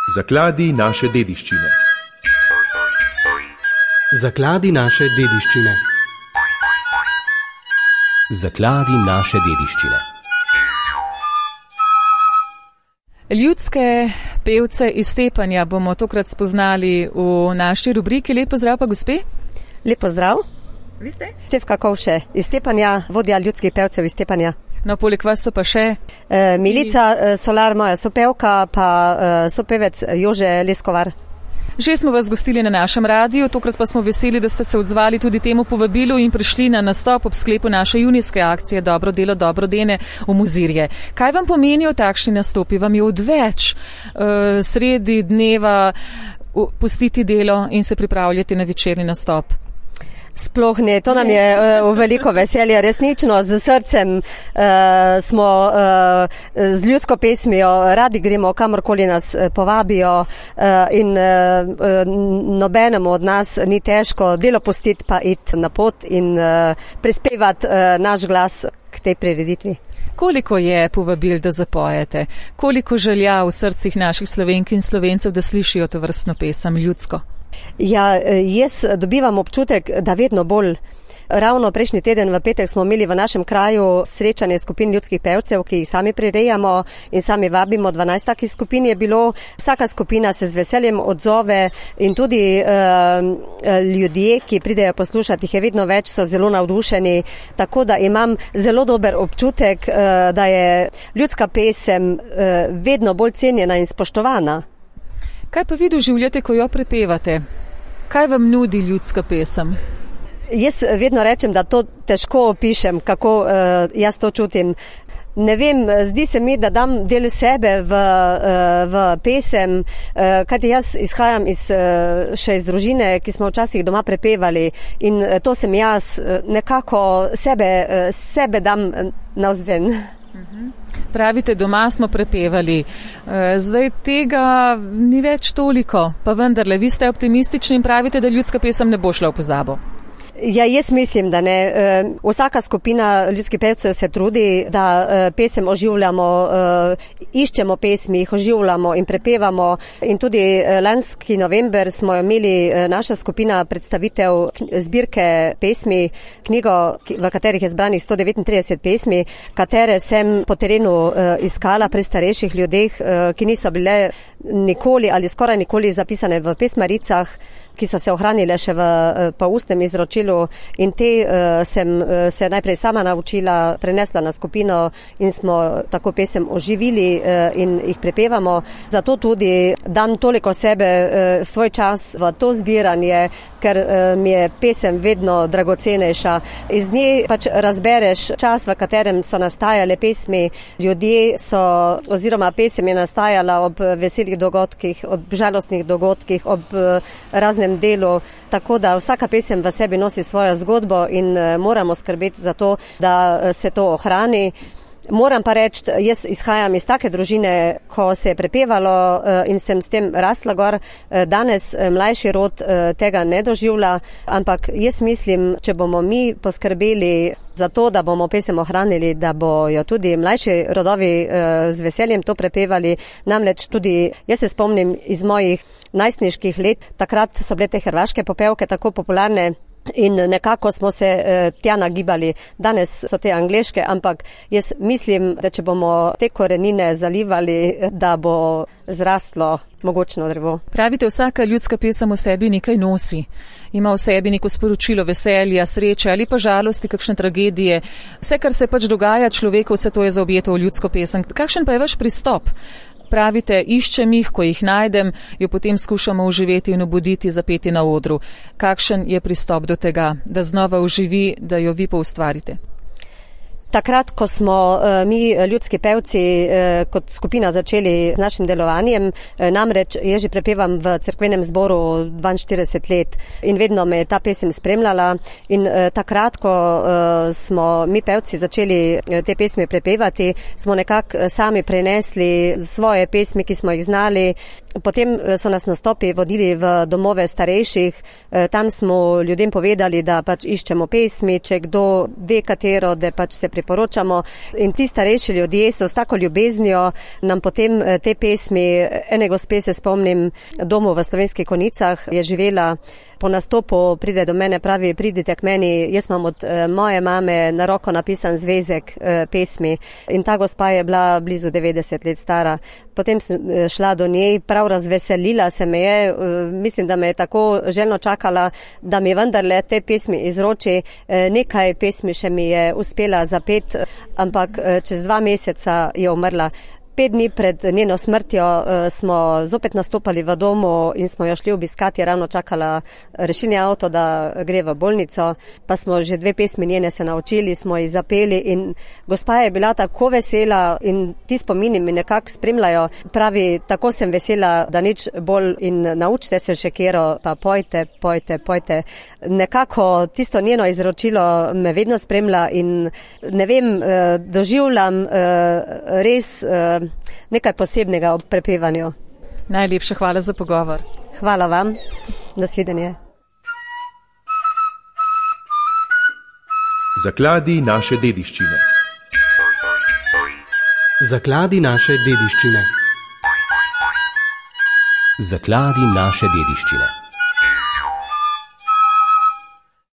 Zakladi naše dediščine. Zakladi naše dediščine. Zakladi naše dediščine. Ljudske pevce iz Stepanja bomo tokrat spoznali v naši rubriki. Lep pozdrav pa gospe. Lep pozdrav. Vi ste? Štefka Kovše iz Stepanja, vodja ljudskih pevcev iz Stepanja. No, poleg vas so pa še? Milica Solar, moja sopevka, pa sopevec Jože Leskovar. Že smo vas gostili na našem radiju, tokrat pa smo veseli, da ste se odzvali tudi temu povabilu in prišli na nastop ob sklepu naše junijske akcije Dobro delo, dobro dene v Mozirje. Kaj vam pomenijo takšni nastopi? Vam je odveč sredi dneva pustiti delo in se pripravljati na večerni nastop? Sploh ne, to nam je v veliko veselje, resnično, z srcem smo z ljudsko pesmijo, radi gremo kamorkoli nas povabijo in nobenemu od nas ni težko delo pustiti pa iti na pot in prispevati naš glas k tej prireditvi. Koliko je povabil, da zapojete? Koliko želja v srcih naših Slovenk in Slovencev, da slišijo to vrstno pesem ljudsko? Ja, jaz dobivam občutek, da vedno bolj. Ravno prejšnji teden v petek smo imeli v našem kraju srečanje skupin ljudskih pevcev, ki jih sami prirejamo in sami vabimo. 12 takih skupin je bilo. Vsaka skupina se z veseljem odzove in tudi ljudje, ki pridejo poslušati, jih je vedno več, so zelo navdušeni. Tako da imam zelo dober občutek, da je ljudska pesem vedno bolj cenjena in spoštovana. Kaj pa vi doživljate, ko jo prepevate? Kaj vam nudi ljudska pesem? Jaz vedno rečem, da to težko opišem, kako jaz to čutim. Ne vem, zdi se mi, da dam del sebe v pesem, kajti jaz izhajam še iz družine, ki smo včasih doma prepevali in to sem jaz, nekako sebe dam navzven. Pravite, doma smo prepevali. Zdaj tega ni več toliko, pa vendarle, vi ste optimistični in pravite, da ljudska pesem ne bo šla v pozabo. Ja, jaz mislim, da ne. Vsaka skupina ljudskih pevcev se trudi, da pesem oživljamo, iščemo pesmi, jih oživljamo in prepevamo. In tudi lanski november smo imeli naša skupina predstavitev zbirke pesmi, knjigo, v katerih je zbranih 139 pesmi, katere sem po terenu iskala pri starejših ljudeh, ki niso bile nikoli ali skoraj nikoli zapisane v pesmaricah, ki so se ohranile še v ustnem izročilu in te sem se najprej sama naučila, prenesla na skupino in smo tako pesem oživili in jih prepevamo. Zato tudi dam toliko sebe, svoj čas v to zbiranje, ker mi je pesem vedno dragocenejša. Iz nje pač razbereš čas, v katerem so nastajale pesmi. Ljudje so, oziroma pesem je nastajala ob veselih dogodkih, ob žalostnih dogodkih, ob raznem delu, tako da vsaka pesem v sebi nosi svojo zgodbo in moramo skrbeti za to, da se to ohrani. Moram pa reči, jaz izhajam iz take družine, ko se je prepevalo in sem s tem rasla gor. Danes mlajši rod tega ne doživlja, ampak jaz mislim, če bomo mi poskrbeli za to, da bomo pesem ohranili, da bojo tudi mlajši rodovi z veseljem to prepevali. Namreč tudi jaz se spomnim iz mojih najstniških let, takrat so bile te hrvaške popevke tako popularne, in nekako smo se tja nagibali. Danes so te angleške, ampak jaz mislim, da če bomo te korenine zalivali, da bo zrastlo mogočno drevo. Pravite, vsaka ljudska pesem v sebi nekaj nosi. Ima v sebi neko sporočilo veselja, sreče ali pa žalosti, kakšne tragedije. Vse, kar se pač dogaja človeku, vse to je zaobjeto v ljudsko pesem. Kakšen pa je vaš pristop? Pravite, iščem jih, ko jih najdem, jo potem skušamo oživeti in obuditi, zapeti na odru. Kakšen je pristop do tega, da znova oživi, da jo vi poustvarite? Takrat, ko smo mi ljudski pevci kot skupina začeli z našim delovanjem, namreč jaz že prepevam v cerkvenem zboru 42 let in vedno me je ta pesem spremljala in takrat, ko smo mi pevci začeli te pesmi prepevati, smo nekako sami prenesli svoje pesmi, ki smo jih znali Potem so nas nastopi vodili v domove starejših, tam smo ljudem povedali, da pač iščemo pesmi, če kdo ve katero, da pač se priporočamo. In ti starejši ljudje so s tako ljubeznijo nam potem te pesmi, ene gospe se spomnim, domu v Slovenskih Konjicah je živela, po nastopu pride do mene, pravi, pridite k meni, jaz imam od moje mame na roko napisan zvezek pesmi in ta gospa je bila blizu 90 let stara. Potem sem šla do njej, prav razveselila se me je, mislim, da me je tako željno čakala, da mi vendarle te pesmi izroči. Nekaj pesmi še mi je uspela zapeti, ampak čez 2 meseca je umrla. 5 dni pred njeno smrtjo smo zopet nastopali v domu in smo jo šli obiskati, je ravno čakala rešilni avto, da gre v bolnico, pa smo že 2 pesmi njene se naučili, smo jih zapeli in gospa je bila tako vesela in ti spomini mi nekako spremljajo. Pravi, tako sem vesela, da nič bolj in naučite se še kero, pa pojte, pojte, pojte. Nekako tisto njeno izročilo me vedno spremlja in ne vem, doživljam res nekaj posebnega ob prepevanju. Najlepša hvala za pogovor. Hvala vam. Nasvidenje. Zakladi naše dediščine. Zakladi naše dediščine. Zakladi naše dediščine.